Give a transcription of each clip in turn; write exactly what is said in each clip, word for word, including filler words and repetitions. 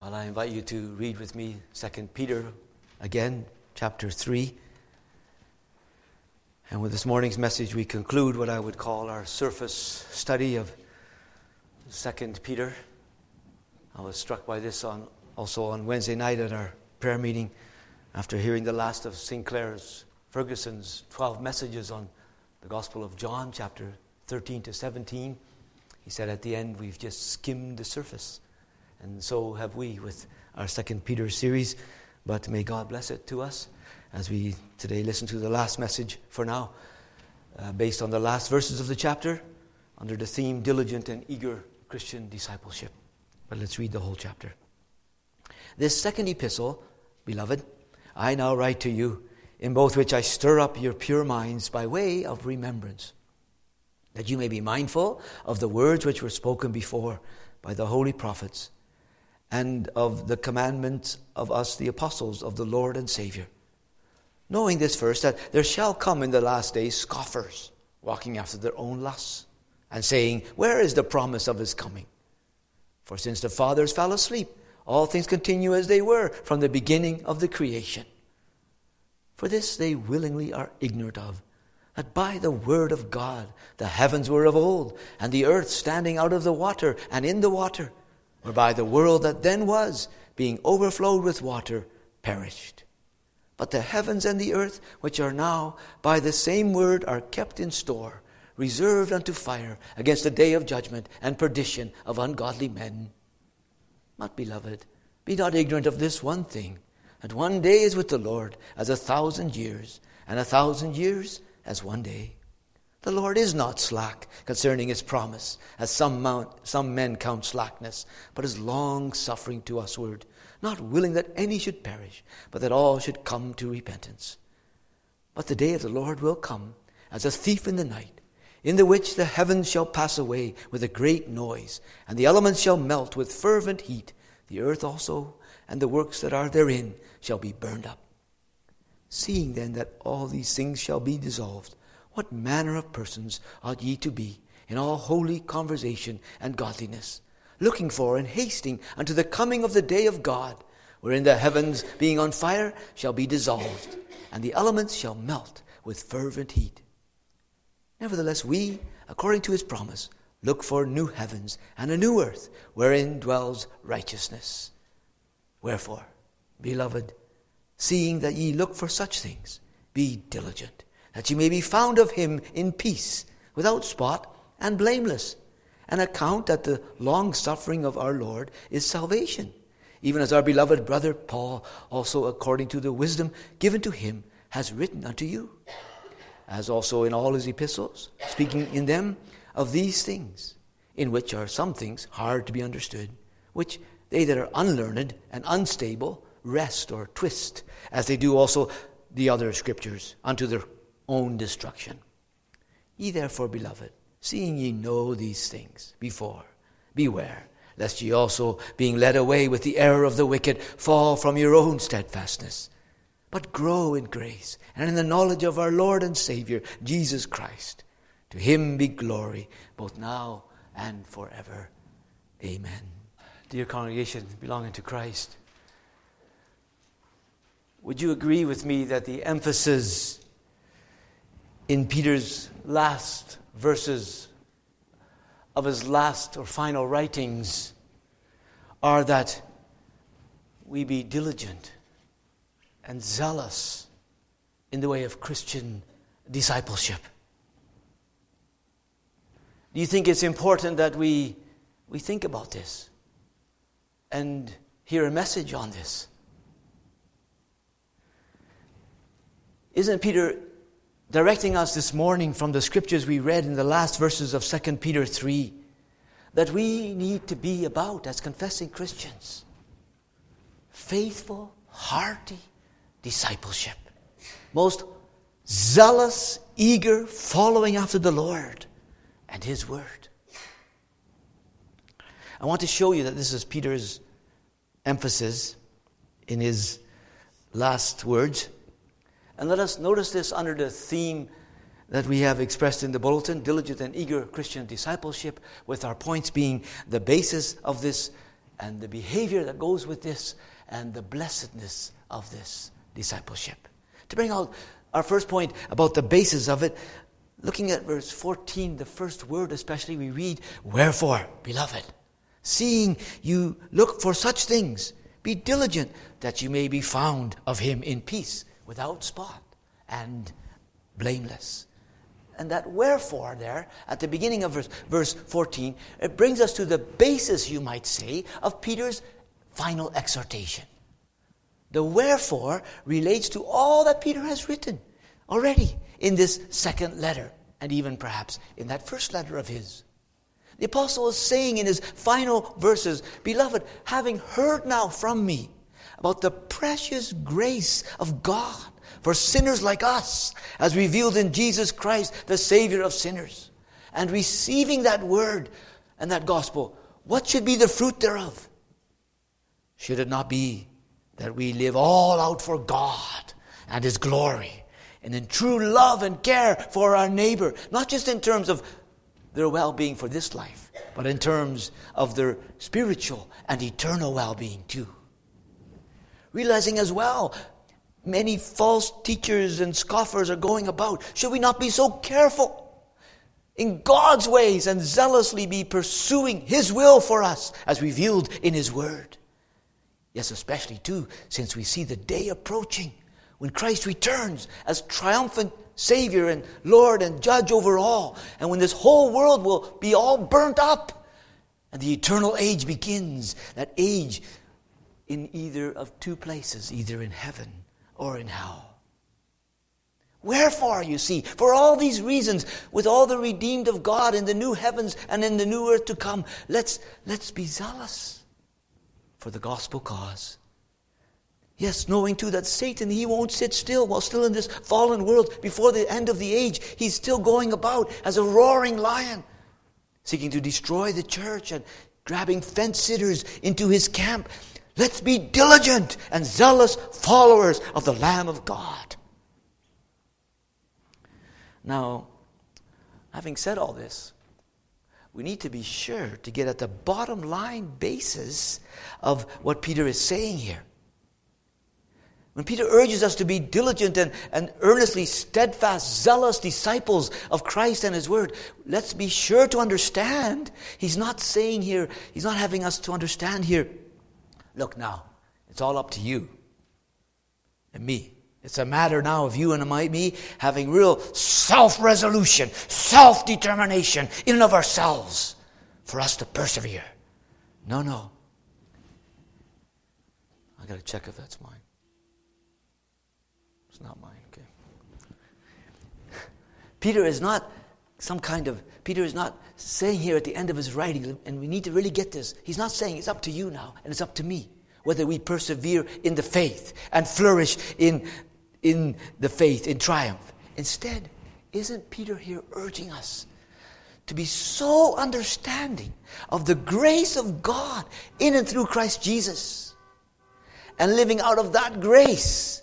Well, I invite you to read with me Second Peter again, chapter three. And with this morning's message, we conclude what I would call our surface study of Second Peter. I was struck by this on also on Wednesday night at our prayer meeting after hearing the last of Sinclair's Ferguson's twelve messages on the Gospel of John, chapter thirteen to seventeen. He said at the end, we've just skimmed the surface. And so have we with our Second Peter series. But may God bless it to us as we today listen to the last message for now, uh, based on the last verses of the chapter, under the theme, Diligent and Eager Christian Discipleship. But let's read the whole chapter. This second epistle, beloved, I now write to you, in both which I stir up your pure minds by way of remembrance, that you may be mindful of the words which were spoken before by the holy prophets, and of the commandments of us, the apostles of the Lord and Savior. Knowing this first, that there shall come in the last days scoffers, walking after their own lusts, and saying, where is the promise of his coming? For since the fathers fell asleep, all things continue as they were from the beginning of the creation. For this they willingly are ignorant of, that by the word of God the heavens were of old, and the earth standing out of the water and in the water, whereby the world that then was, being overflowed with water, perished. But the heavens and the earth, which are now by the same word, are kept in store, reserved unto fire, against the day of judgment and perdition of ungodly men. But, beloved, be not ignorant of this one thing, that one day is with the Lord as a thousand years, and a thousand years as one day. The Lord is not slack concerning his promise, as some, mount, some men count slackness, but is long-suffering to usward, not willing that any should perish, but that all should come to repentance. But the day of the Lord will come as a thief in the night, in the which the heavens shall pass away with a great noise, and the elements shall melt with fervent heat. The earth also and the works that are therein shall be burned up. Seeing then that all these things shall be dissolved, what manner of persons ought ye to be in all holy conversation and godliness, looking for and hasting unto the coming of the day of God, wherein the heavens being on fire shall be dissolved, and the elements shall melt with fervent heat. Nevertheless we, according to his promise, look for new heavens and a new earth, wherein dwells righteousness. Wherefore, beloved, seeing that ye look for such things, be diligent, that ye may be found of him in peace, without spot and blameless, and account that the long suffering of our Lord is salvation, even as our beloved brother Paul also according to the wisdom given to him has written unto you, as also in all his epistles, speaking in them of these things, in which are some things hard to be understood, which they that are unlearned and unstable wrest or twist, as they do also the other scriptures, unto their own destruction. Ye therefore, beloved, seeing ye know these things before, beware, lest ye also, being led away with the error of the wicked, fall from your own steadfastness. But grow in grace and in the knowledge of our Lord and Savior, Jesus Christ. To him be glory, both now and forever. Amen. Dear congregation belonging to Christ, would you agree with me that the emphasis in Peter's last verses of his last or final writings are that we be diligent and zealous in the way of Christian discipleship? Do you think it's important that we we think about this and hear a message on this? Isn't Peter directing us this morning from the scriptures we read in the last verses of Second Peter three that we need to be about, as confessing Christians, faithful, hearty discipleship, most zealous, eager following after the Lord and his word? I want to show you that this is Peter's emphasis in his last words. And let us notice this under the theme that we have expressed in the bulletin, diligent and eager Christian discipleship, with our points being the basis of this and the behavior that goes with this and the blessedness of this discipleship. To bring out our first point about the basis of it, looking at verse fourteen, the first word especially, we read, "Wherefore, beloved, seeing you look for such things, be diligent that you may be found of him in peace, without spot and blameless." And that wherefore there, at the beginning of verse, verse fourteen, it brings us to the basis, you might say, of Peter's final exhortation. The wherefore relates to all that Peter has written already in this second letter, and even perhaps in that first letter of his. The apostle is saying in his final verses, "Beloved, having heard now from me about the precious grace of God for sinners like us, as revealed in Jesus Christ, the Savior of sinners, and receiving that word and that gospel, what should be the fruit thereof? Should it not be that we live all out for God and his glory, and in true love and care for our neighbor, not just in terms of their well-being for this life, but in terms of their spiritual and eternal well-being too. Realizing as well, many false teachers and scoffers are going about. Should we not be so careful in God's ways and zealously be pursuing his will for us as revealed in his word? Yes, especially too, since we see the day approaching when Christ returns as triumphant Savior and Lord and Judge over all, and when this whole world will be all burnt up and the eternal age begins, that age in either of two places, either in heaven or in hell. Wherefore, you see, for all these reasons, with all the redeemed of God in the new heavens and in the new earth to come, let's, let's be zealous for the gospel cause. Yes, knowing too that Satan, he won't sit still while still in this fallen world before the end of the age. He's still going about as a roaring lion, seeking to destroy the church and grabbing fence-sitters into his camp. Let's be diligent and zealous followers of the Lamb of God. Now, having said all this, we need to be sure to get at the bottom line basis of what Peter is saying here. When Peter urges us to be diligent and, and earnestly steadfast, zealous disciples of Christ and his word, let's be sure to understand. He's not saying here, he's not having us to understand here, look now, it's all up to you and me. It's a matter now of you and me having real self-resolution, self-determination in and of ourselves for us to persevere. No, no. I got to check if that's mine. It's not mine, okay. Peter is not some kind of, Peter is not saying here at the end of his writing, and we need to really get this, he's not saying it's up to you now and it's up to me whether we persevere in the faith and flourish in in the faith, in triumph. Instead, isn't Peter here urging us to be so understanding of the grace of God in and through Christ Jesus, and living out of that grace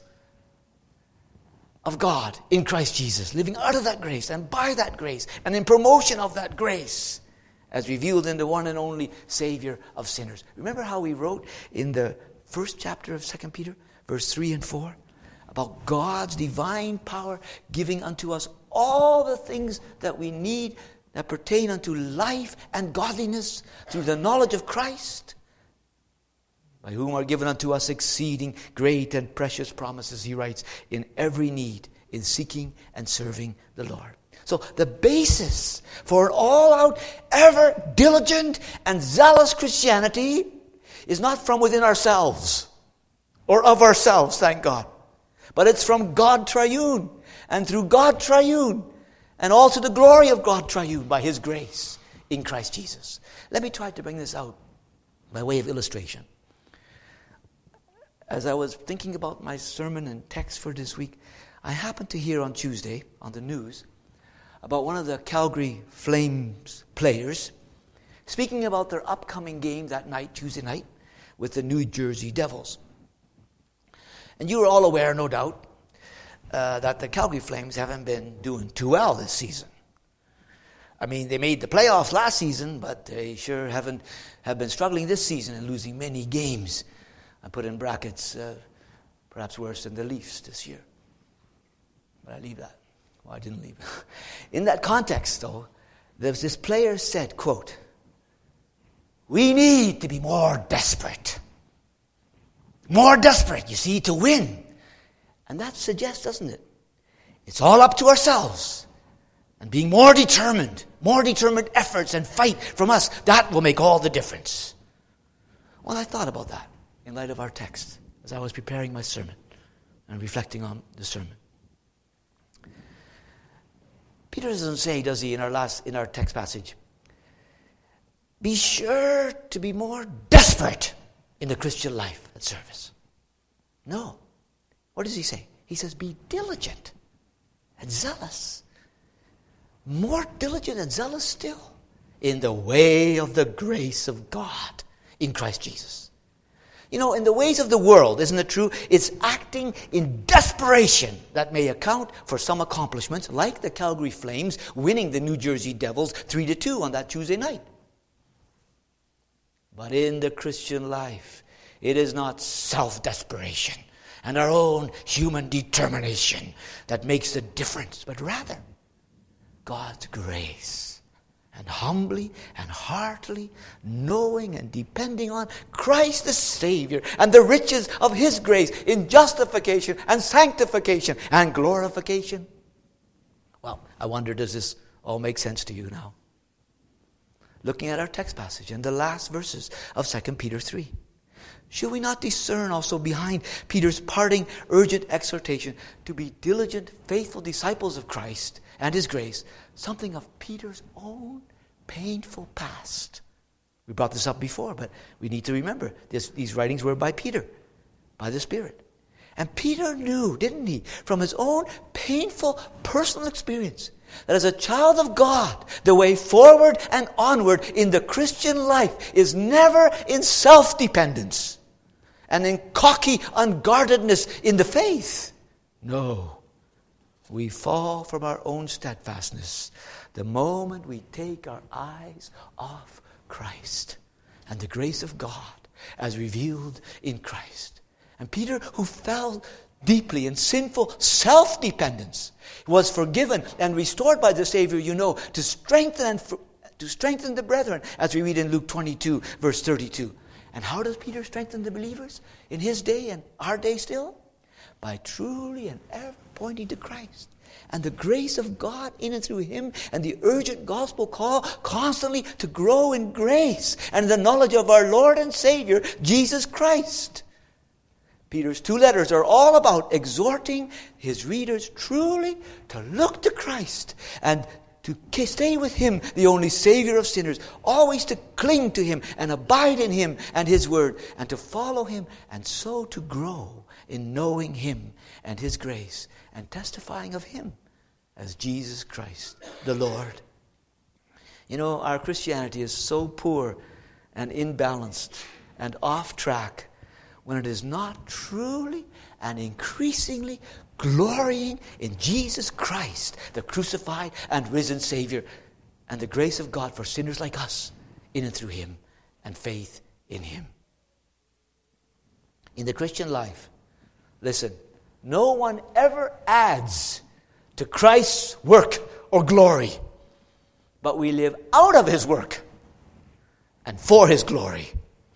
of God in Christ Jesus, living out of that grace and by that grace and in promotion of that grace as revealed in the one and only Savior of sinners. Remember how we wrote in the first chapter of Second Peter, verse three and four? About God's divine power giving unto us all the things that we need that pertain unto life and godliness through the knowledge of Christ, by whom are given unto us exceeding great and precious promises, he writes, in every need, in seeking and serving the Lord. So the basis for an all-out, ever diligent and zealous Christianity is not from within ourselves or of ourselves, thank God. But it's from God Triune, and through God Triune, and all to the glory of God Triune by his grace in Christ Jesus. Let me try to bring this out by way of illustration. As I was thinking about my sermon and text for this week, I happened to hear on Tuesday on the news about one of the Calgary Flames players speaking about their upcoming game that night, Tuesday night, with the New Jersey Devils. And you are all aware, no doubt, uh, that the Calgary Flames haven't been doing too well this season. I mean, they made the playoffs last season, but they sure haven't have been struggling this season and losing many games. I put in brackets, uh, perhaps worse than the Leafs this year. But I leave that. Well, I didn't leave it. In that context, though, there's this player said, quote, "We need to be more desperate. More desperate, you see, to win." And that suggests, doesn't it? It's all up to ourselves. And being more determined, more determined efforts and fight from us, that will make all the difference. Well, I thought about that in light of our text as I was preparing my sermon and reflecting on the sermon. Peter doesn't say, does he, in our last in our text passage, be sure to be more desperate in the Christian life at service. No. What does he say? He says, be diligent and zealous. More diligent and zealous still in the way of the grace of God in Christ Jesus. You know, in the ways of the world, isn't it true? It's acting in desperation that may account for some accomplishments, like the Calgary Flames winning the New Jersey Devils three to two on that Tuesday night. But in the Christian life, it is not self-desperation and our own human determination that makes the difference, but rather God's grace, and humbly and heartily knowing and depending on Christ the Savior and the riches of His grace in justification and sanctification and glorification. Well, I wonder, does this all make sense to you now? Looking at our text passage and the last verses of Second Peter three. Should we not discern also behind Peter's parting urgent exhortation to be diligent, faithful disciples of Christ and His grace, something of Peter's own painful past? We brought this up before, but we need to remember this, these writings were by Peter, by the Spirit. And Peter knew, didn't he, from his own painful personal experience, that as a child of God, the way forward and onward in the Christian life is never in self-dependence and in cocky unguardedness in the faith. No, we fall from our own steadfastness the moment we take our eyes off Christ and the grace of God as revealed in Christ. And Peter, who fell deeply in sinful self-dependence, was forgiven and restored by the Savior, you know, to strengthen and for, to strengthen the brethren, as we read in Luke twenty-two, verse thirty-two. And how does Peter strengthen the believers in his day and our day still? By truly and ever pointing to Christ and the grace of God in and through Him, and the urgent gospel call constantly to grow in grace and the knowledge of our Lord and Savior, Jesus Christ. Peter's two letters are all about exhorting his readers truly to look to Christ and to stay with Him, the only Savior of sinners, always to cling to Him and abide in Him and His Word, and to follow Him, and so to grow in knowing Him and His grace and testifying of Him as Jesus Christ, the Lord. You know, our Christianity is so poor and imbalanced and off track when it is not truly and increasingly glorying in Jesus Christ, the crucified and risen Savior, and the grace of God for sinners like us in and through Him, and faith in Him. In the Christian life, listen, no one ever adds to Christ's work or glory, but we live out of His work and for His glory.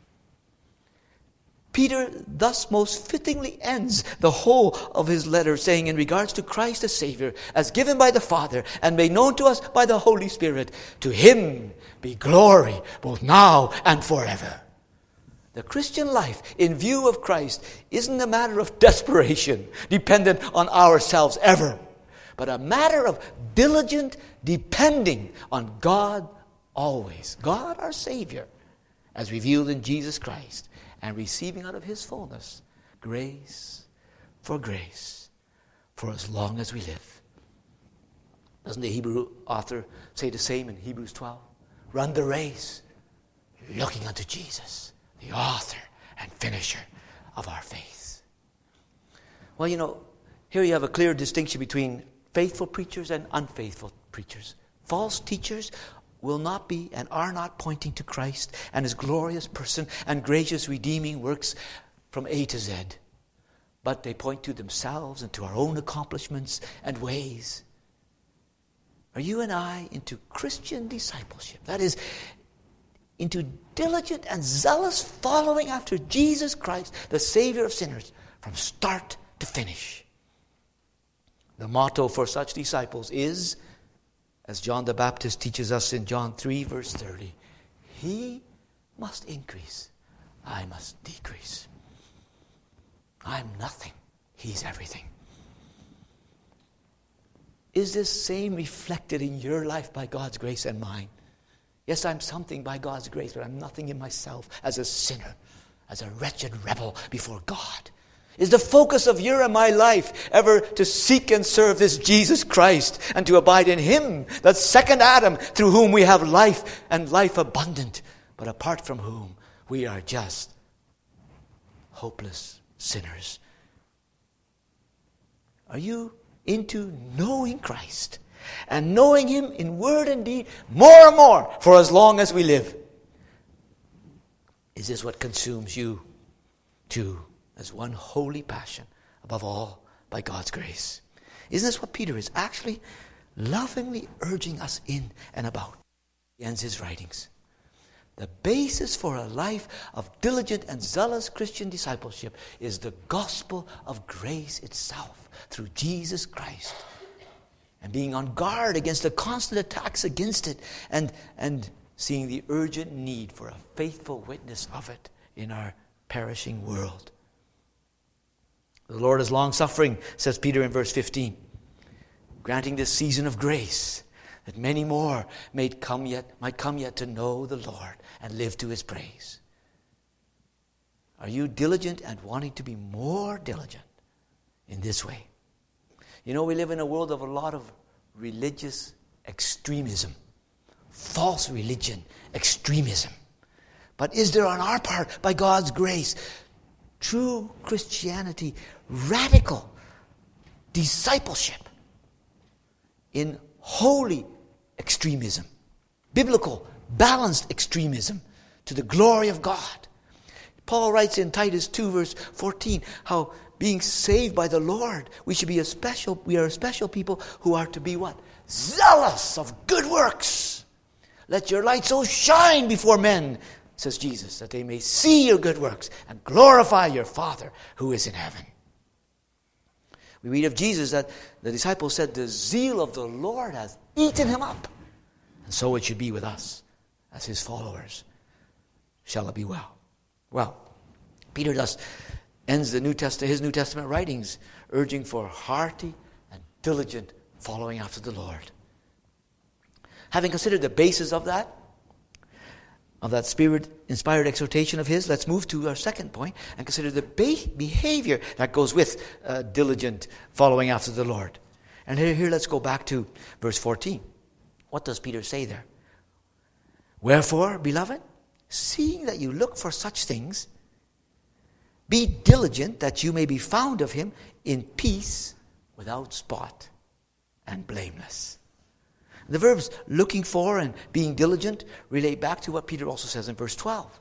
Peter thus most fittingly ends the whole of his letter, saying in regards to Christ the Savior, as given by the Father and made known to us by the Holy Spirit, to Him be glory both now and forever. The Christian life in view of Christ isn't a matter of desperation, dependent on ourselves ever, but a matter of diligent depending on God always. God our Savior, as revealed in Jesus Christ, and receiving out of His fullness grace for grace for as long as we live. Doesn't the Hebrew author say the same in Hebrews twelve? Run the race looking unto Jesus, the author and finisher of our faith. Well, you know, here you have a clear distinction between faithful preachers and unfaithful preachers. false teachers will not be and are not pointing to Christ and His glorious person and gracious redeeming works from A to Z. But they point to themselves and to our own accomplishments and ways. Are you and I into Christian discipleship? That is, into diligent and zealous following after Jesus Christ, the Savior of sinners, from start to finish. The motto for such disciples is, as John the Baptist teaches us in John three, verse thirty, He must increase, I must decrease. I'm nothing, He's everything. Is this same reflected in your life by God's grace and mine? Yes, I'm something by God's grace, but I'm nothing in myself as a sinner, as a wretched rebel before God. Is the focus of your and my life ever to seek and serve this Jesus Christ and to abide in Him, that second Adam, through whom we have life and life abundant, but apart from whom we are just hopeless sinners? Are you into knowing Christ and knowing Him in word and deed more and more for as long as we live? Is this what consumes you too, as one holy passion above all by God's grace? Isn't this what Peter is actually lovingly urging us in and about? He ends his writings. The basis for a life of diligent and zealous Christian discipleship is the gospel of grace itself through Jesus Christ. And being on guard against the constant attacks against it, and, and seeing the urgent need for a faithful witness of it in our perishing world. The Lord is long-suffering, says Peter in verse fifteen, granting this season of grace, that many more may come yet, might come yet to know the Lord and live to His praise. Are you diligent and wanting to be more diligent in this way? You know, we live in a world of a lot of religious extremism, false religion, extremism. But is there on our part, by God's grace, true Christianity, radical discipleship in holy extremism, biblical, balanced extremism to the glory of God? Paul writes in Titus two, verse fourteen, how being saved by the Lord, we should be a special, we are a special people who are to be what? Zealous of good works. Let your light so shine before men, says Jesus, that they may see your good works and glorify your Father who is in heaven. We read of Jesus that the disciples said, the zeal of the Lord has eaten him up. And so it should be with us as His followers. Shall it be well? Well, Peter thus ends the New Testament, his New Testament writings, urging for hearty and diligent following after the Lord. Having considered the basis of that, of that Spirit-inspired exhortation of his, let's move to our second point and consider the be- behavior that goes with uh, diligent following after the Lord. And here, here let's go back to verse fourteen. What does Peter say there? Wherefore, beloved, seeing that you look for such things, be diligent that you may be found of Him in peace, without spot, and blameless. The verbs looking for and being diligent relate back to what Peter also says in verse twelve.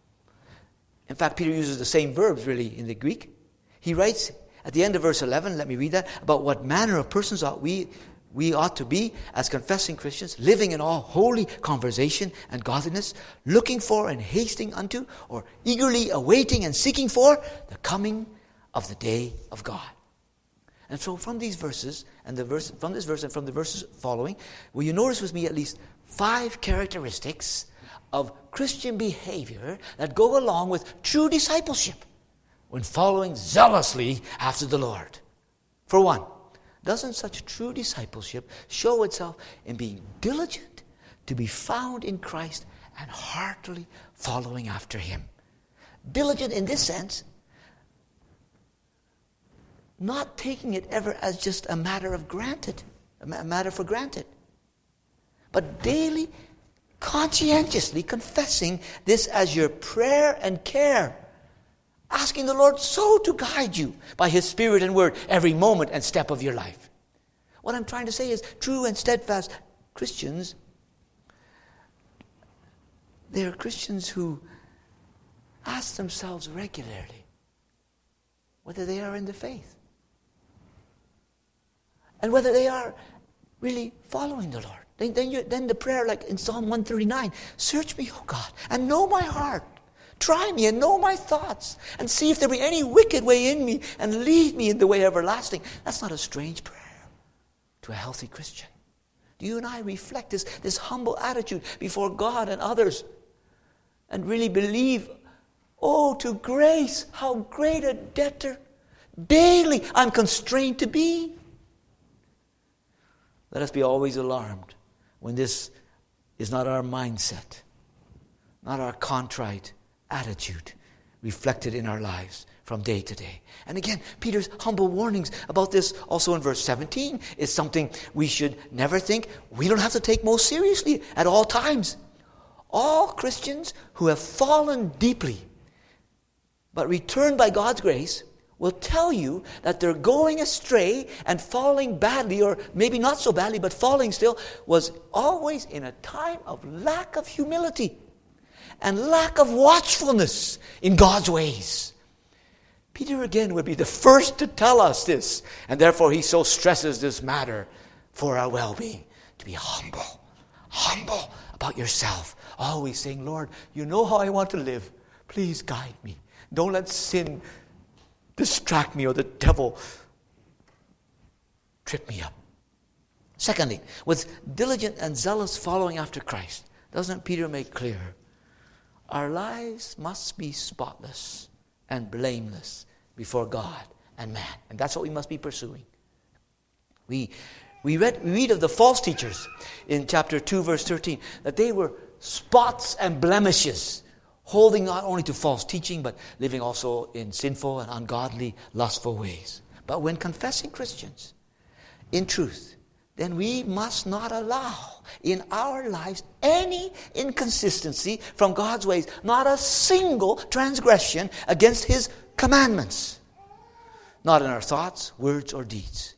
In fact, Peter uses the same verbs really in the Greek. He writes at the end of verse eleven, let me read that, about what manner of persons ought we we ought to be as confessing Christians, living in all holy conversation and godliness, looking for and hasting unto, or eagerly awaiting and seeking for the coming of the day of God. And so from these verses, and the verse from this verse and from the verses following, will you notice with me at least five characteristics of Christian behavior that go along with true discipleship when following zealously after the Lord. For one, doesn't such true discipleship show itself in being diligent to be found in Christ and heartily following after Him? Diligent in this sense, not taking it ever as just a matter of granted, a matter for granted, but daily, conscientiously confessing this as your prayer and care, asking the Lord so to guide you by His Spirit and Word every moment and step of your life. What I'm trying to say is true and steadfast Christians, they are Christians who ask themselves regularly whether they are in the faith and whether they are really following the Lord. Then, then, you, then the prayer, like in Psalm one thirty-nine, search me, O God, and know my heart. Try me and know my thoughts, and see if there be any wicked way in me, and lead me in the way everlasting. That's not a strange prayer to a healthy Christian. Do you and I reflect this, this humble attitude before God and others, and really believe, oh, to grace, how great a debtor daily I'm constrained to be? Let us be always alarmed when this is not our mindset, not our contrite attitude reflected in our lives from day to day. And again, Peter's humble warnings about this also in verse seventeen is something we should never think we don't have to take most seriously at all times. All Christians who have fallen deeply but returned by God's grace will tell you that they're going astray and falling badly, or maybe not so badly, but falling still, was always in a time of lack of humility and lack of watchfulness in God's ways. Peter again would be the first to tell us this, and therefore he so stresses this matter for our well-being, to be humble, humble about yourself, always saying, Lord, you know how I want to live. Please guide me. Don't let sin distract me or the devil trip me up. Secondly, with diligent and zealous following after Christ, doesn't Peter make clear, our lives must be spotless and blameless before God and man. And that's what we must be pursuing. We, we, read, we read of the false teachers in chapter two, verse thirteen, that they were spots and blemishes, holding not only to false teaching, but living also in sinful and ungodly, lustful ways. But when confessing Christians in truth, then we must not allow in our lives any inconsistency from God's ways, not a single transgression against His commandments, not in our thoughts, words, or deeds.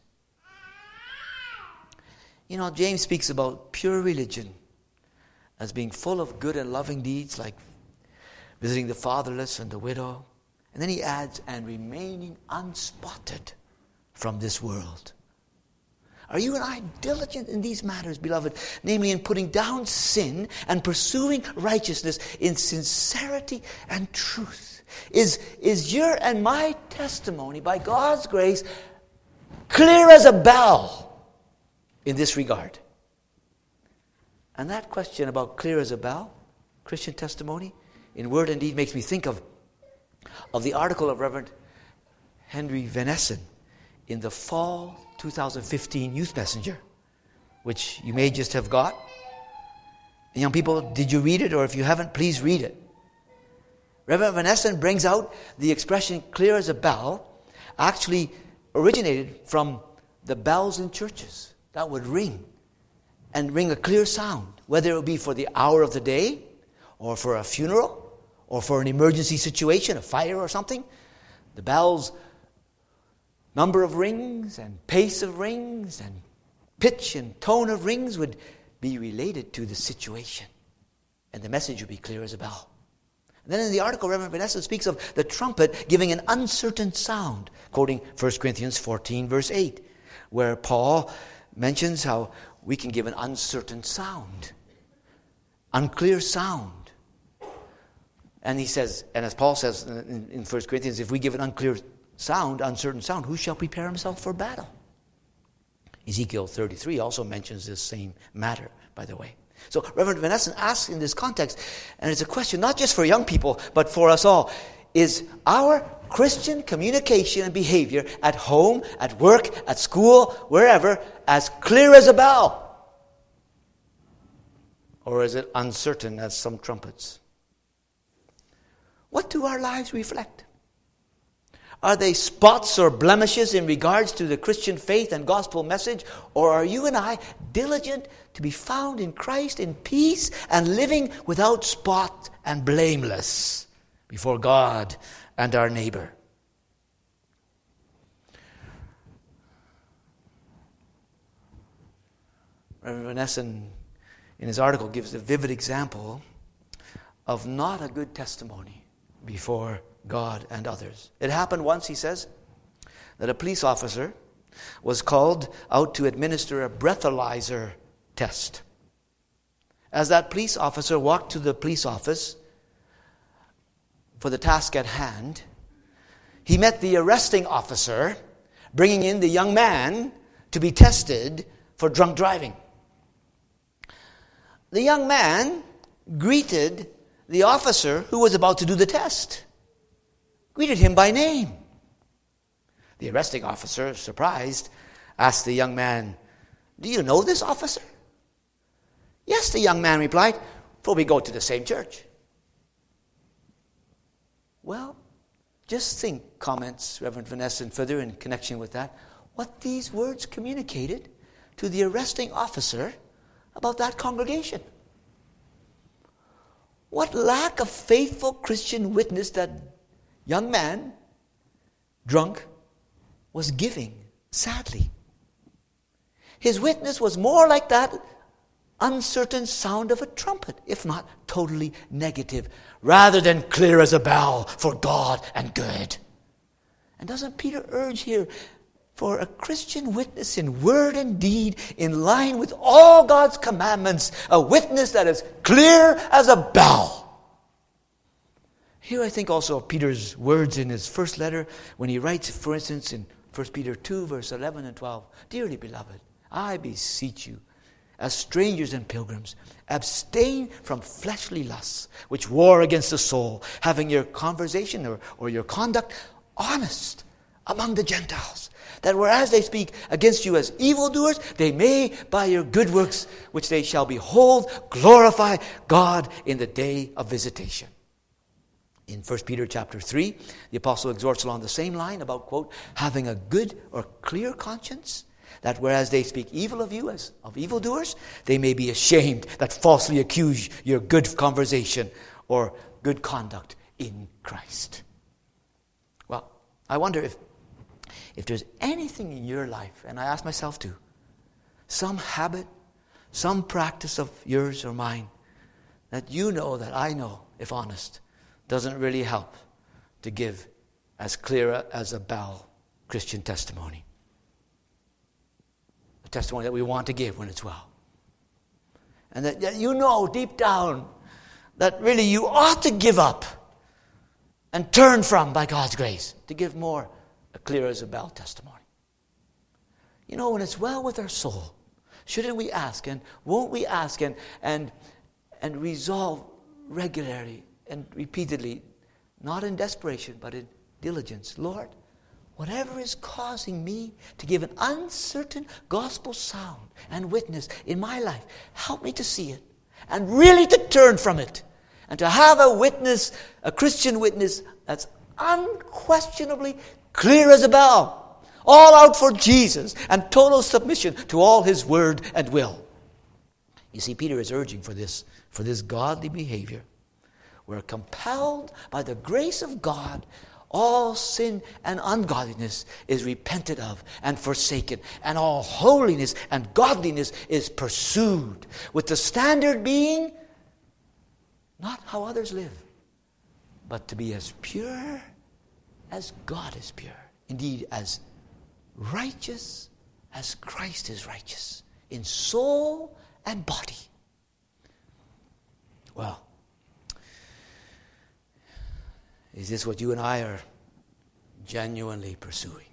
You know, James speaks about pure religion as being full of good and loving deeds, like visiting the fatherless and the widow. And then he adds, and remaining unspotted from this world. Are you and I diligent in these matters, beloved? Namely, in putting down sin and pursuing righteousness in sincerity and truth. Is, is your and my testimony, by God's grace, clear as a bell in this regard? And that question about clear as a bell, Christian testimony, in word and deed, makes me think of, of the article of Reverend Henry Van Essen in the fall two thousand fifteen Youth Messenger, which you may just have got. And young people, did you read it? Or if you haven't, please read it. Reverend Van Essen brings out the expression clear as a bell actually originated from the bells in churches that would ring and ring a clear sound, whether it would be for the hour of the day or for a funeral or for an emergency situation, a fire or something. The bells, number of rings and pace of rings and pitch and tone of rings would be related to the situation. And the message would be clear as a bell. And then in the article, Reverend Van Essen speaks of the trumpet giving an uncertain sound, quoting First Corinthians fourteen, verse eight, where Paul mentions how we can give an uncertain sound, unclear sound. And he says, and as Paul says in, in First Corinthians, if we give an unclear sound, uncertain sound, who shall prepare himself for battle? Ezekiel thirty-three also mentions this same matter, by the way. So Reverend Van Essen asks in this context, and it's a question not just for young people, but for us all, is our Christian communication and behavior at home, at work, at school, wherever, as clear as a bell? Or is it uncertain as some trumpets? What do our lives reflect? Are they spots or blemishes in regards to the Christian faith and gospel message? Or are you and I diligent to be found in Christ in peace and living without spot and blameless before God and our neighbor? Reverend Van Essen, in his article, gives a vivid example of not a good testimony before God and others. It happened once, he says, that a police officer was called out to administer a breathalyzer test. As that police officer walked to the police office for the task at hand, he met the arresting officer bringing in the young man to be tested for drunk driving. The young man greeted the officer who was about to do the test, greeted him by name. The arresting officer, surprised, asked the young man, "Do you know this officer?" "Yes," the young man replied, "for we go to the same church." Well, just think, comments Reverend Van Essen further in connection with that, what these words communicated to the arresting officer about that congregation. What lack of faithful Christian witness that young man, drunk, was giving, sadly. His witness was more like that uncertain sound of a trumpet, if not totally negative, rather than clear as a bell for God and good. And doesn't Peter urge here for a Christian witness in word and deed, in line with all God's commandments, a witness that is clear as a bell? Here I think also of Peter's words in his first letter when he writes, for instance, in First Peter two, verse eleven and twelve, "Dearly beloved, I beseech you, as strangers and pilgrims, abstain from fleshly lusts, which war against the soul, having your conversation or, or your conduct honest among the Gentiles, that whereas they speak against you as evildoers, they may, by your good works, which they shall behold, glorify God in the day of visitation." In First Peter chapter three, the apostle exhorts along the same line about, quote, "having a good or clear conscience, that whereas they speak evil of you as of evildoers, they may be ashamed that falsely accuse your good conversation or good conduct in Christ." Well, I wonder if, if there's anything in your life, and I ask myself too, some habit, some practice of yours or mine, that you know, that I know, if honest, doesn't really help to give as clear as a bell Christian testimony. A testimony that we want to give when it's well. And that, that you know deep down that really you ought to give up and turn from, by God's grace, to give more a clear as a bell testimony. You know, when it's well with our soul, shouldn't we ask, and won't we ask, and and and resolve regularly and repeatedly, not in desperation, but in diligence, "Lord, whatever is causing me to give an uncertain gospel sound and witness in my life, help me to see it and really to turn from it and to have a witness, a Christian witness that's unquestionably clear as a bell, all out for Jesus and total submission to all His word and will." You see, Peter is urging for this, for this godly behavior. We're compelled by the grace of God, all sin and ungodliness is repented of and forsaken, and all holiness and godliness is pursued, with the standard being not how others live, but to be as pure as God is pure. Indeed, as righteous as Christ is righteous, in soul and body. Well, is this what you and I are genuinely pursuing?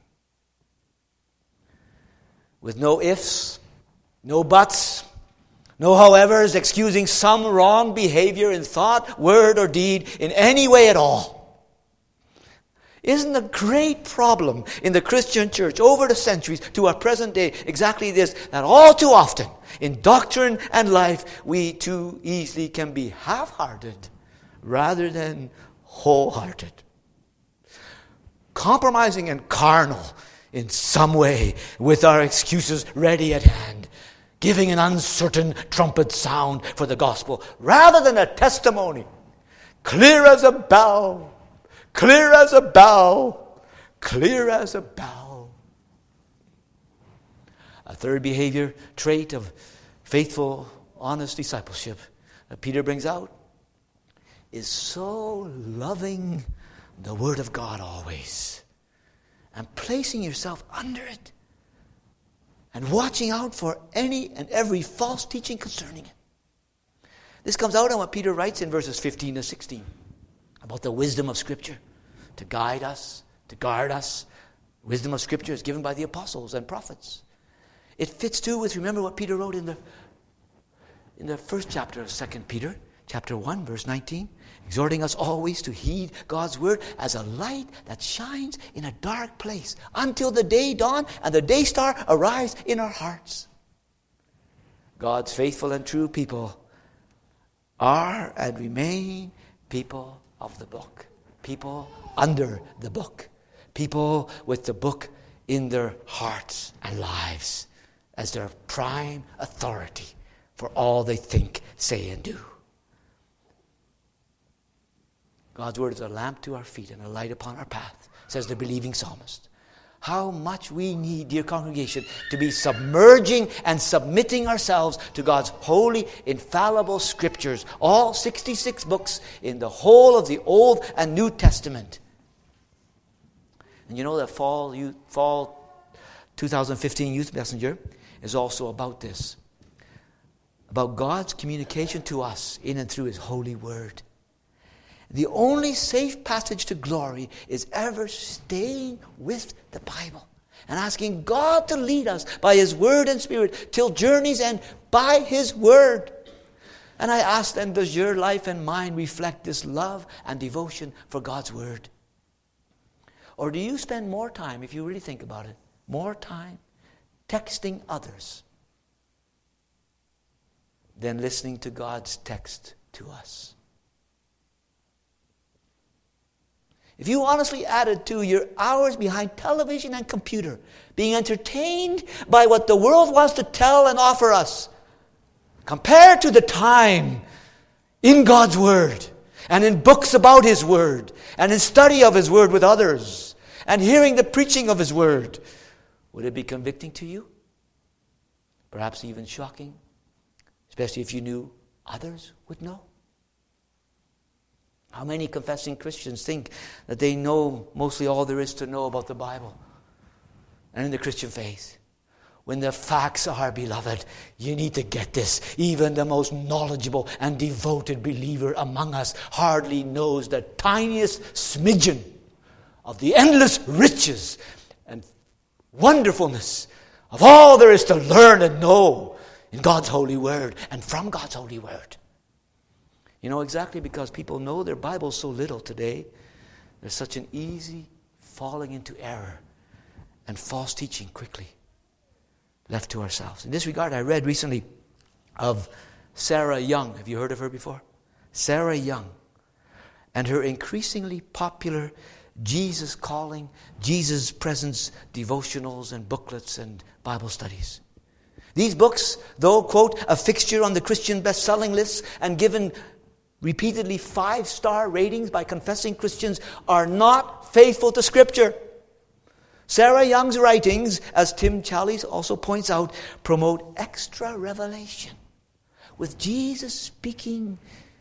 With no ifs, no buts, no howevers, excusing some wrong behavior in thought, word, or deed in any way at all. Isn't the great problem in the Christian church over the centuries to our present day exactly this, that all too often in doctrine and life we too easily can be half-hearted rather than wholehearted, compromising and carnal in some way with our excuses ready at hand, giving an uncertain trumpet sound for the gospel rather than a testimony clear as a bell, clear as a bell, clear as a bell. A third behavior trait of faithful, honest discipleship that Peter brings out is so loving the Word of God always and placing yourself under it and watching out for any and every false teaching concerning it. This comes out on what Peter writes in verses fifteen to sixteen about the wisdom of Scripture to guide us, to guard us. Wisdom of Scripture is given by the apostles and prophets. It fits too with, remember what Peter wrote in the in the first chapter of Second Peter, chapter one, verse nineteen, exhorting us always to heed God's word as a light that shines in a dark place until the day dawn and the day star arise in our hearts. God's faithful and true people are and remain people of the book, people under the book, people with the book in their hearts and lives as their prime authority for all they think, say, and do. God's word is a lamp to our feet and a light upon our path, says the believing psalmist. How much we need, dear congregation, to be submerging and submitting ourselves to God's holy, infallible Scriptures, all sixty-six books in the whole of the Old and New Testament. And you know that fall, youth, fall twenty fifteen Youth Messenger is also about this. About God's communication to us in and through His holy word. The only safe passage to glory is ever staying with the Bible and asking God to lead us by His word and Spirit till journeys end by His word. And I ask then, does your life and mine reflect this love and devotion for God's word? Or do you spend more time, if you really think about it, more time texting others than listening to God's text to us? If you honestly added to your hours behind television and computer, being entertained by what the world wants to tell and offer us, compared to the time in God's Word, and in books about His Word, and in study of His Word with others, and hearing the preaching of His Word, would it be convicting to you? Perhaps even shocking, especially if you knew others would know? How many confessing Christians think that they know mostly all there is to know about the Bible and in the Christian faith? When the facts are, beloved, you need to get this. Even the most knowledgeable and devoted believer among us hardly knows the tiniest smidgen of the endless riches and wonderfulness of all there is to learn and know in God's holy word and from God's holy word. You know, exactly because people know their Bible so little today, there's such an easy falling into error and false teaching quickly left to ourselves. In this regard, I read recently of Sarah Young. Have you heard of her before? Sarah Young and her increasingly popular Jesus Calling, Jesus Presence devotionals and booklets and Bible studies. These books, though, quote, a fixture on the Christian best-selling lists and given repeatedly five-star ratings by confessing Christians, are not faithful to Scripture. Sarah Young's writings, as Tim Challies also points out, promote extra revelation, with Jesus speaking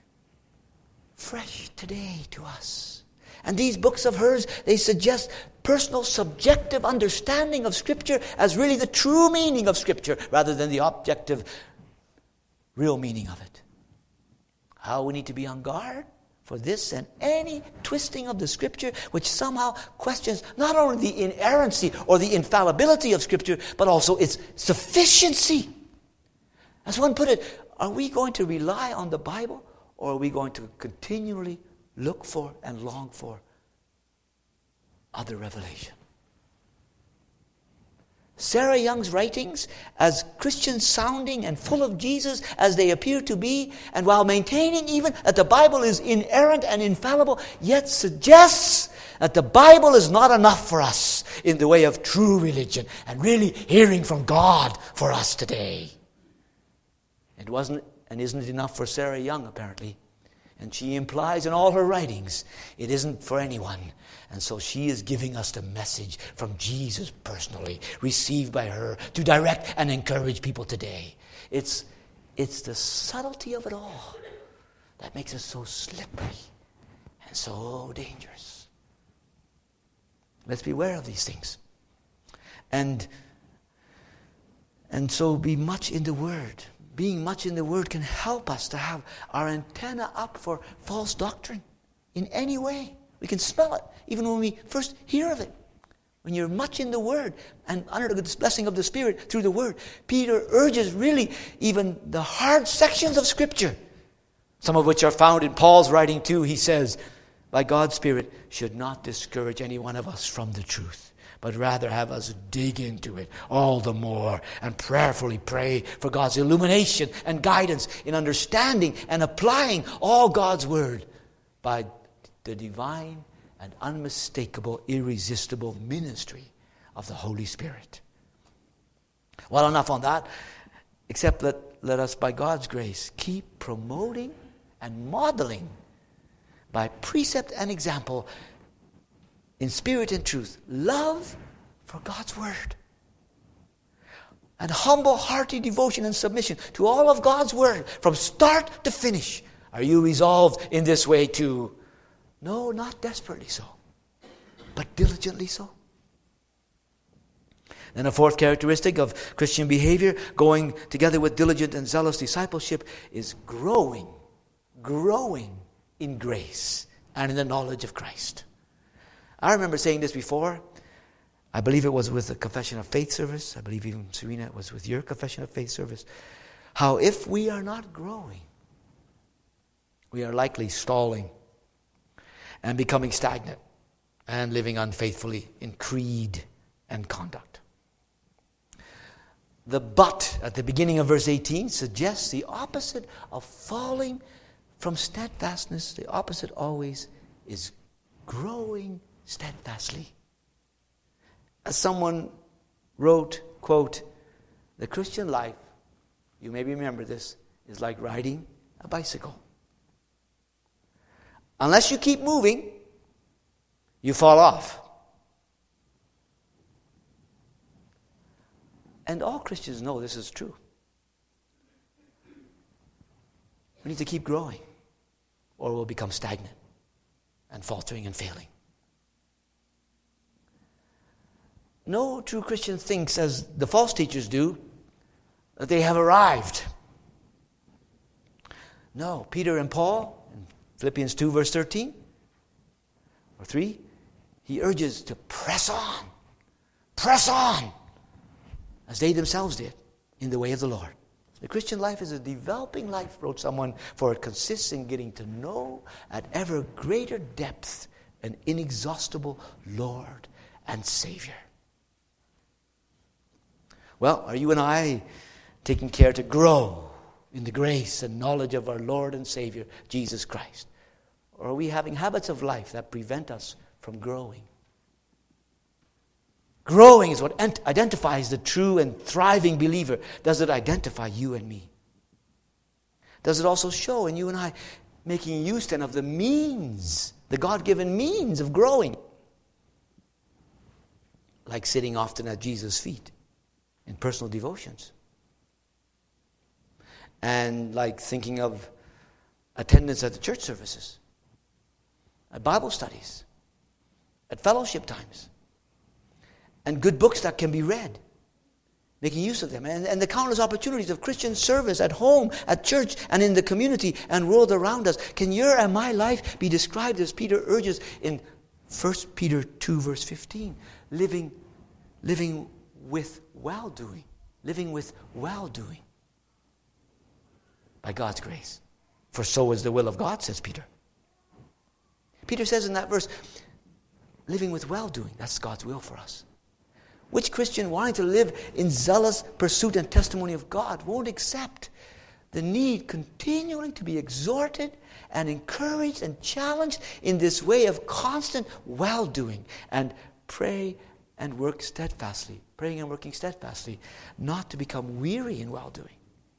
fresh today to us. And these books of hers, they suggest personal subjective understanding of Scripture as really the true meaning of Scripture, rather than the objective real meaning of it. How we need to be on guard for this and any twisting of the Scripture which somehow questions not only the inerrancy or the infallibility of Scripture, but also its sufficiency. As one put it, are we going to rely on the Bible, or are we going to continually look for and long for other revelation? Sarah Young's writings, as Christian sounding and full of Jesus as they appear to be, and while maintaining even that the Bible is inerrant and infallible, yet suggests that the Bible is not enough for us in the way of true religion and really hearing from God for us today. It wasn't and isn't enough for Sarah Young, apparently. And she implies in all her writings, it isn't for anyone. And so she is giving us the message from Jesus personally, received by her, to direct and encourage people today. It's it's the subtlety of it all that makes it so slippery and so dangerous. Let's be aware of these things. And, and so be much in the Word. Being much in the Word can help us to have our antenna up for false doctrine in any way. We can smell it, even when we first hear of it. When you're much in the Word and under the blessing of the Spirit through the Word, Peter urges really even the hard sections of Scripture, some of which are found in Paul's writing too. He says, by God's Spirit, should not discourage any one of us from the truth, but rather have us dig into it all the more and prayerfully pray for God's illumination and guidance in understanding and applying all God's Word by the divine and unmistakable, irresistible ministry of the Holy Spirit. Well, enough on that, except let, let us, by God's grace, keep promoting and modeling by precept and example, in spirit and truth, love for God's Word. And humble, hearty devotion and submission to all of God's Word from start to finish. Are you resolved in this way too? No, not desperately so, but diligently so. And a fourth characteristic of Christian behavior, going together with diligent and zealous discipleship, is growing, growing in grace and in the knowledge of Christ. I remember saying this before. I believe it was with the Confession of Faith service. I believe even, Serena, it was with your Confession of Faith service. How if we are not growing, we are likely stalling and becoming stagnant and living unfaithfully in creed and conduct. The but at the beginning of verse eighteen suggests the opposite of falling from steadfastness. The opposite always is growing steadfastly. As someone wrote, quote, the Christian life, you may remember this, is like riding a bicycle. Unless you keep moving, you fall off. And all Christians know this is true. We need to keep growing, or we'll become stagnant and faltering and failing. No true Christian thinks, as the false teachers do, that they have arrived. No, Peter and Paul, in Philippians two, verse thirteen, or three, he urges to press on, press on, as they themselves did in the way of the Lord. The Christian life is a developing life, wrote someone, for it consists in getting to know at ever greater depth an inexhaustible Lord and Savior. Well, are you and I taking care to grow in the grace and knowledge of our Lord and Savior, Jesus Christ? Or are we having habits of life that prevent us from growing? Growing is what ent- identifies the true and thriving believer. Does it identify you and me? Does it also show in you and I making use then of the means, the God-given means of growing? Like sitting often at Jesus' feet in personal devotions. And like thinking of attendance at the church services, at Bible studies, at fellowship times, and good books that can be read, making use of them, and, and the countless opportunities of Christian service at home, at church, and in the community and world around us. Can your and my life be described as Peter urges in First Peter two, verse fifteen? Living, living with well-doing. Living with well-doing. By God's grace. For so is the will of God, says Peter. Peter says in that verse, living with well-doing. That's God's will for us. Which Christian wanting to live in zealous pursuit and testimony of God won't accept the need continually to be exhorted and encouraged and challenged in this way of constant well-doing, and pray and work steadfastly, praying and working steadfastly, not to become weary in well-doing.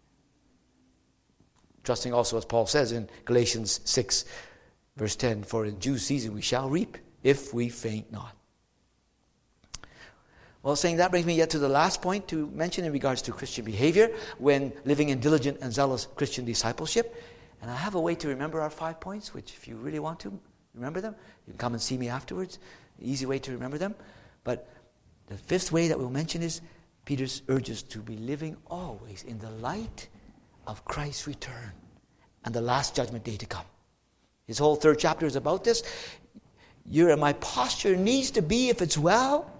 Trusting also, as Paul says in Galatians six, verse ten, for in due season we shall reap if we faint not. Well, saying that brings me yet to the last point to mention in regards to Christian behavior when living in diligent and zealous Christian discipleship. And I have a way to remember our five points, which if you really want to remember them, you can come and see me afterwards. Easy way to remember them. But the fifth way that we'll mention is Peter urges to be living always in the light of Christ's return and the last judgment day to come. His whole third chapter is about this. Your and my posture needs to be, if it's well,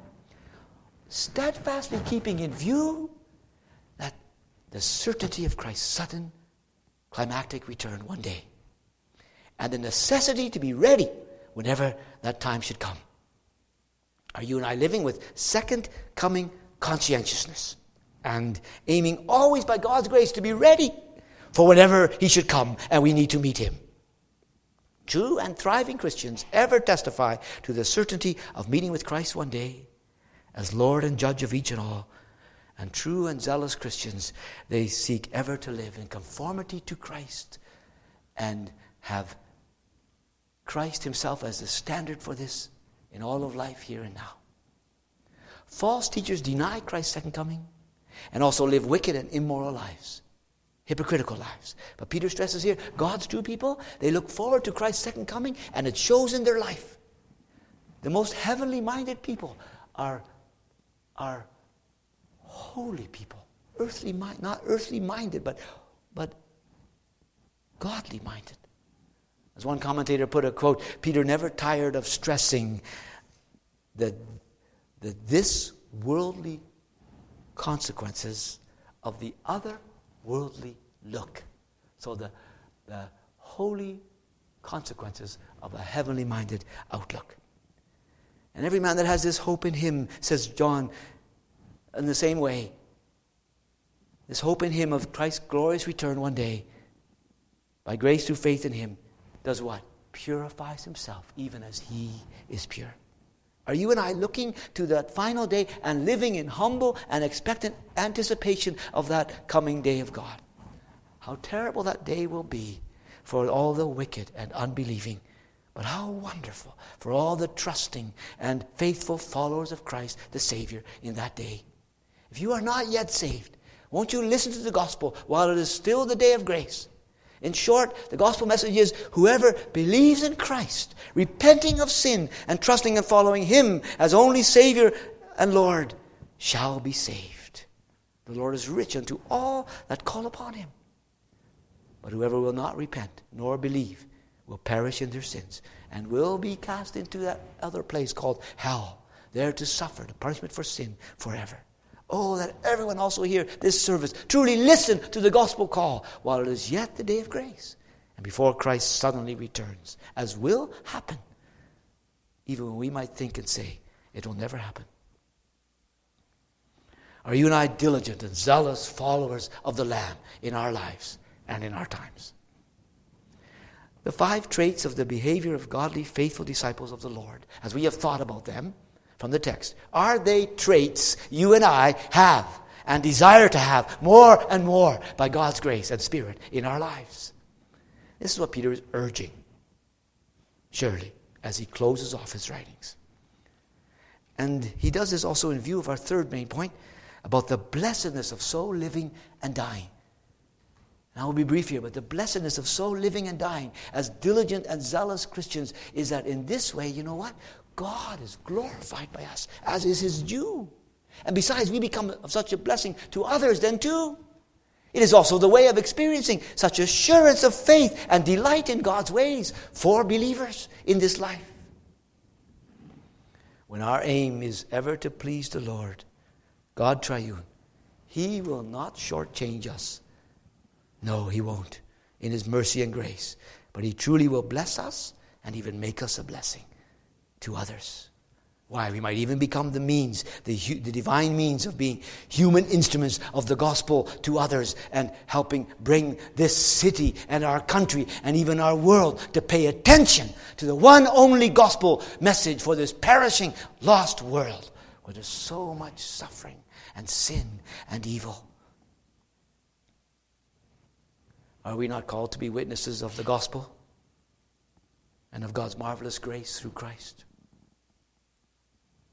steadfastly keeping in view that the certainty of Christ's sudden climactic return one day, and the necessity to be ready whenever that time should come. Are you and I living with second coming conscientiousness and aiming always by God's grace to be ready for whenever he should come and we need to meet him? True and thriving Christians ever testify to the certainty of meeting with Christ one day as Lord and Judge of each and all. And true and zealous Christians, they seek ever to live in conformity to Christ and have Christ himself as the standard for this in all of life here and now. False teachers deny Christ's second coming and also live wicked and immoral lives, hypocritical lives. But Peter stresses here, God's true people, they look forward to Christ's second coming and it shows in their life. The most heavenly minded people are, are holy people, earthly mind, not earthly minded, but, but godly minded. As one commentator put a quote, Peter never tired of stressing that, that this worldly consequences of the other worldly look. So the, the holy consequences of a heavenly minded outlook. And every man that has this hope in him, says John, in the same way, this hope in him of Christ's glorious return one day, by grace through faith in him, does what? Purifies himself, even as he is pure. Are you and I looking to that final day and living in humble and expectant anticipation of that coming day of God? How terrible that day will be for all the wicked and unbelieving, but how wonderful for all the trusting and faithful followers of Christ the Savior in that day. If you are not yet saved, won't you listen to the gospel while it is still the day of grace? In short, the gospel message is whoever believes in Christ, repenting of sin and trusting and following him as only Savior and Lord, shall be saved. The Lord is rich unto all that call upon him. But whoever will not repent nor believe will perish in their sins and will be cast into that other place called hell, there to suffer the punishment for sin forever. Oh, that everyone also hear this service truly listen to the gospel call while it is yet the day of grace and before Christ suddenly returns, as will happen, even when we might think and say it will never happen. Are you and I diligent and zealous followers of the Lamb in our lives and in our times? The five traits of the behavior of godly, faithful disciples of the Lord, as we have thought about them from the text, are they traits you and I have and desire to have more and more by God's grace and Spirit in our lives? This is what Peter is urging, surely, as he closes off his writings. And he does this also in view of our third main point about the blessedness of so living and dying. And I will be brief here, but the blessedness of so living and dying as diligent and zealous Christians is that in this way, you know what? God is glorified by us, as is his due. And besides, we become of such a blessing to others then too. It is also the way of experiencing such assurance of faith and delight in God's ways for believers in this life. When our aim is ever to please the Lord, God triune, he will not shortchange us. No, he won't, in his mercy and grace. But he truly will bless us and even make us a blessing to others. Why? We might even become the means, the, the divine means of being human instruments of the gospel to others and helping bring this city and our country and even our world to pay attention to the one only gospel message for this perishing, lost world where there's so much suffering and sin and evil. Are we not called to be witnesses of the gospel and of God's marvelous grace through Christ?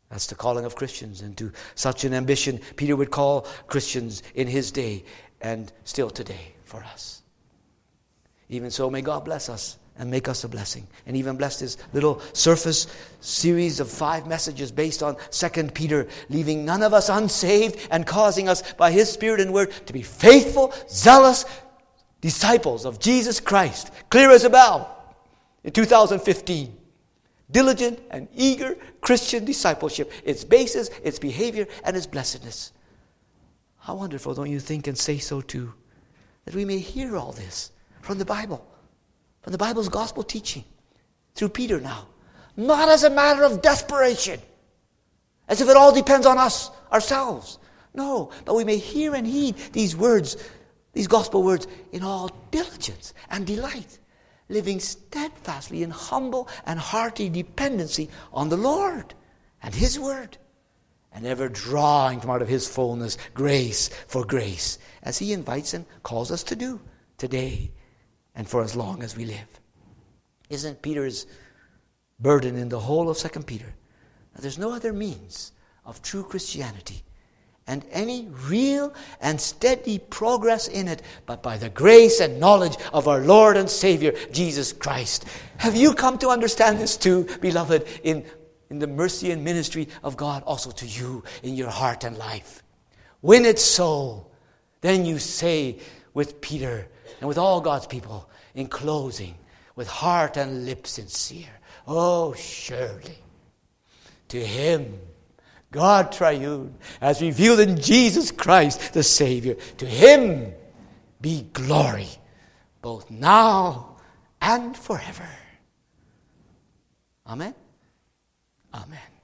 That's the calling of Christians, and to such an ambition Peter would call Christians in his day and still today for us. Even so, may God bless us and make us a blessing. And even bless this little surface series of five messages based on Second Peter, leaving none of us unsaved and causing us by His Spirit and Word to be faithful, zealous disciples of Jesus Christ, clear as a bell in two thousand fifteen. Diligent and eager Christian discipleship, its basis, its behavior, and its blessedness. How wonderful, don't you think, and say so too, that we may hear all this from the Bible, from the Bible's gospel teaching, through Peter now, not as a matter of desperation, as if it all depends on us, ourselves. No, but we may hear and heed these words, these gospel words, in all diligence and delight, living steadfastly in humble and hearty dependency on the Lord and His Word, and ever drawing from out of His fullness grace for grace, as He invites and calls us to do today and for as long as we live. Isn't Peter's burden in the whole of Second Peter that there's no other means of true Christianity and any real and steady progress in it, but by the grace and knowledge of our Lord and Savior, Jesus Christ? Have you come to understand this too, beloved, in, in the mercy and ministry of God also to you in your heart and life? When it's so, then you say with Peter and with all God's people in closing, with heart and lips sincere, oh, surely to Him, God triune, as revealed in Jesus Christ the Savior, to Him be glory, both now and forever. Amen? Amen.